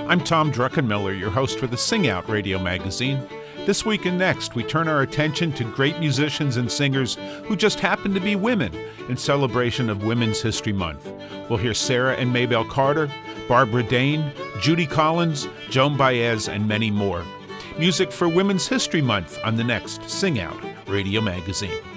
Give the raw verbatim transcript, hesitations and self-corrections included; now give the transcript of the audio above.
I'm Tom Druckenmiller, your host for the Sing Out radio magazine. This week and next, we turn our attention to great musicians and singers who just happen to be women in celebration of Women's History Month. We'll hear Sarah and Maybelle Carter, Barbara Dane, Judy Collins, Joan Baez, and many more. Music for Women's History Month on the next Sing Out radio magazine.